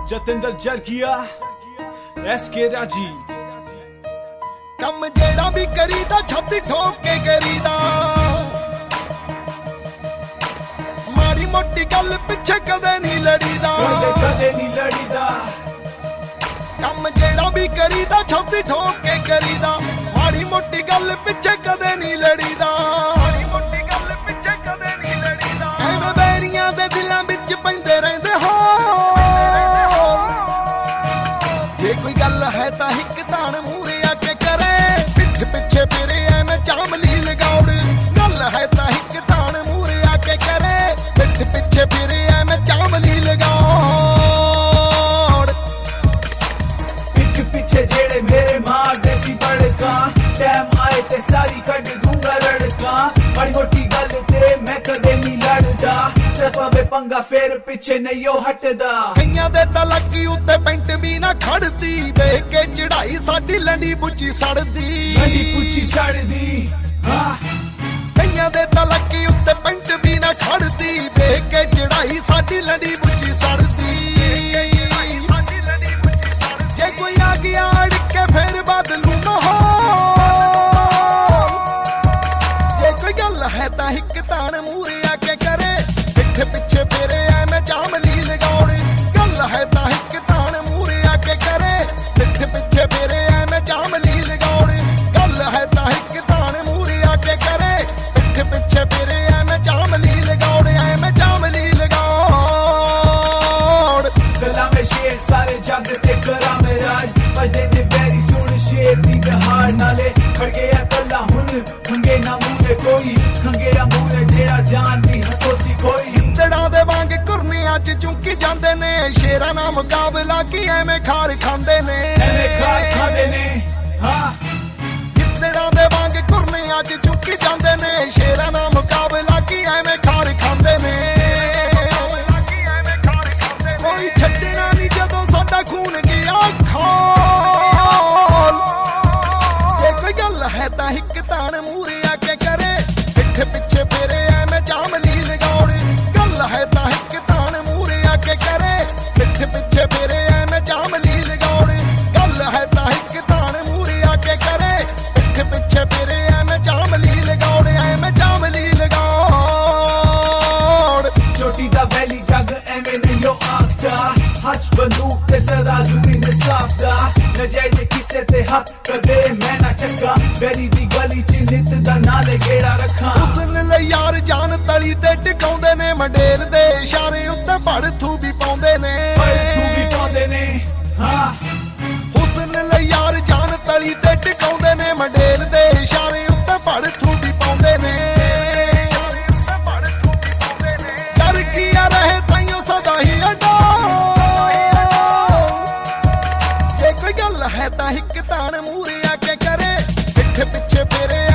Jatinder जरकिया SK राजी कम जेड़ा भी करीदा छाती ठोक के करीदा माड़ी मोटी गल पिछे कदे नहीं लड़ीदा कम जेड़ा भी करीदा छाती ठोक के करीदा माड़ी मोटी गल पिछे कदे नहीं लड़ीदा एवें बैरियां दे दिलां विच पैंदे रहिंदे हो जे कोई गल है तां हिक ताण मूरे आके करे पिछ पिछे फिरे एवें चामली लगाउड़ गल है तां हिक ताण मूरे आके करे पिछ पिछे फिरे एवें चामली लगाउड़ पिछ पिछे जेड़े मेरे मार देसी बड़का टाइम आए ते सारी कड दूंगा लड़का बड़ी मोटी गल ते मैं कदे नहीं लड़दा ते पवे पंगा फेर पिछे नहीं ओ हटदा कईयां दे तां लकी उत्ते पेंट भी ना खड़दी वेख के चढ़ाई साडी लंडी पुची सड़दी लंडी पुची सड़दी हां कईयां दे तां लकी उत्ते पेंट भी ना खड़दी वेख के चढ़ाई साडी लंडी पुची सड़दी जे कोई आ गया अड़ के फिर बदलू माहौल जे कोई गल है तां हिक ताण मूरे आके करे पिछ पिछे फिरे एवें चामली लगाउड़ गल है तां हिक ताण मूरे आके करे पिछ पिछे फिरे एवें चामली लगाउड़ गल है तां हिक ताण मूरे आके करे पिछ पिछे फिरे एवें चामली लगाउड़ एवें चामली लगाउड़ गला में शेर सारे जग ते करा में राज बजदे ने बैरी सुन शेर दी हार नाले फड़ गया कल्ला हुंगे ना मूरे कोई खंगेरा मूरे जेड़ा जान दी हसोसी कोई इंदड़ा दे वांग कुरनियां च चुंकी जांदे ने शेरां ना मुकाबला की एवें खार खांदे ने हां इंदड़ा दे वांग कुरनियां च चुंकी जांदे ने शेरां ना मुकाबला की एवें खार खांदे ने कोई छड्डना नहीं जदों साडा खून गया खोल जे कोई गल है तां हिक ताण मूरे आके करे पिछ पिछे फिरे एवें चामली लगाउड़ गल है तां हिक ताण मूरे आके करे पिछ पिछे फिरे एवें चामली लगाउड़ गल है तां हिक ताण मूरे आके करे पिछ पिछे फिरे एवें चामली लगाउड़ एवें चामली लगाउड़ छोटी दा वैली जग एवें नहीं लो आखदा हज बंदूक ते तराजू इन साफ दा नजायज किसे ते हक कदे मैं ना चंगा बैरी दी गली च नित दा नाले गेड़ा रखा हुस्न ले यार जान तली ते टिकाउंदे ने मंडेर दे इशारे उत्ते भड़थू भी पाउंदे ने हां हुस्न ले यार जान तली ते टिकाउंदे ने मंडेर दे इशारे उत्ते भड़थू भी पाउंदे ने कर किया रहे ताइयों सदा ही अड्डा जे कोई गल है तां हिक ताण मूरे आके करे पिछ पिछे फिरे